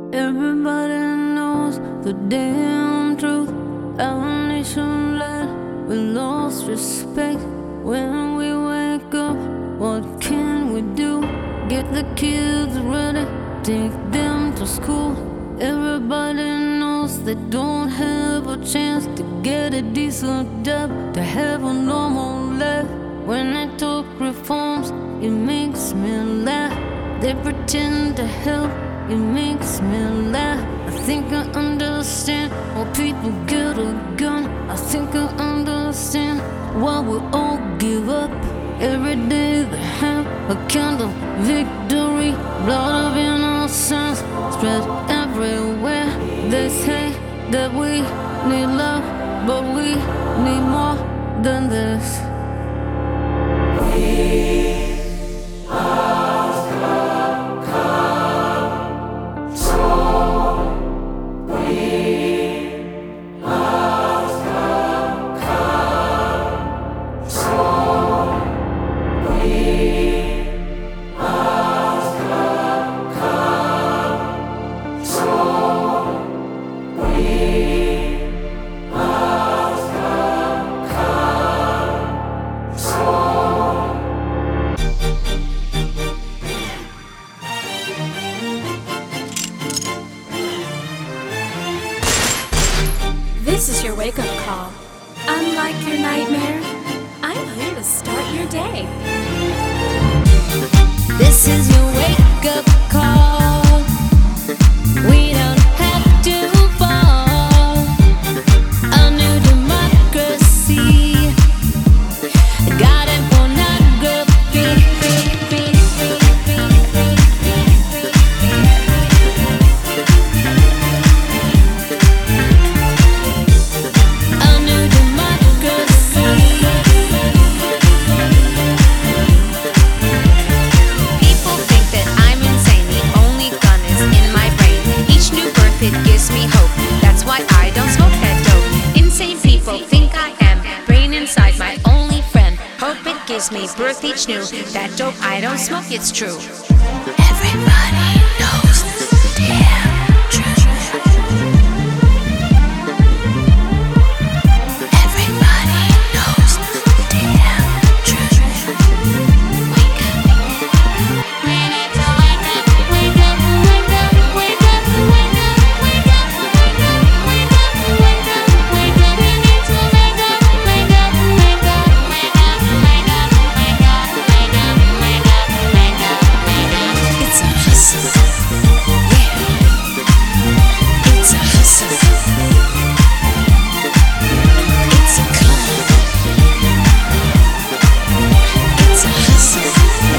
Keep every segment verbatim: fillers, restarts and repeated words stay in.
Everybody knows the damn truth. Our nation led, we lost respect. When we wake up, what can we do? Get the kids ready, take them to school. Everybody knows they don't have a chance to get a decent job, to have a normal life. When they talk reforms, it makes me laugh. They pretend to help, it makes me laugh. I think I understand why people get a gun. I think I understand why we all give up. Every day they have a kind of victory. Blood of innocence spread everywhere. They say that we need love, but we need more than this. We must come, come, so we must come, come, so we must come, come, so we must come, come, so. This is your wake-up call. Unlike your nightmare, I'm here to start your day. This is your wake-up call. We don't have to fall. A new democracy, God and pornography. A new democracy. People think that I'm insane. The only gun is in my brain. Each new birth, it gives me hope. That's why I don't smoke that dope. Insane people think I am brain inside my only friend. Hope it gives me birth each new. That dope, I don't smoke, it's true. Everybody knows the damn truth. Everybody knows the damn truth. Wake up. We need to wake up, wake up, wake up, wake up, wake up, wake up, wake up, wake up, wake up, wake up. We need to wake up, wake up, wake up, wake up, wake up, wake up, wake up, wake up, wake up, wake up. It's a hustle. Yeah. It's a hustle. It's a come. It's a hustle.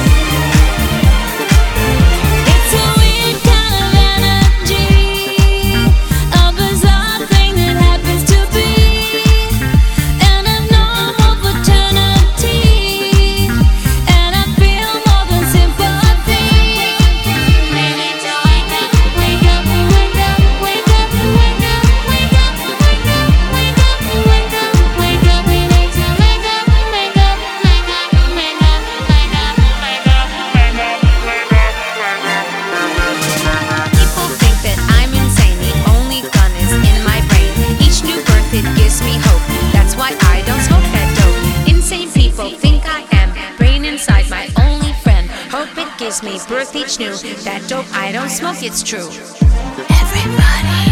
It's a weird kind of energy, a bizarre thing that happens to be in a normal fraternity, and I feel more than sympathy. We need to wake up, wake up, wake up, wake up, wake up, wake up, wake up, wake up, wake up, wake up. We need to wake up, wake up, wake up, wake up, wake up, wake up, wake up, wake up, wake up. People think that I'm insane. The only gun is in my brain. Each new birth, it gives me hope. That's why I don't smoke that dope. Insane people think I am brain inside my only friend. Hope it gives me birth each new. That dope, I don't smoke, it's true. Everybody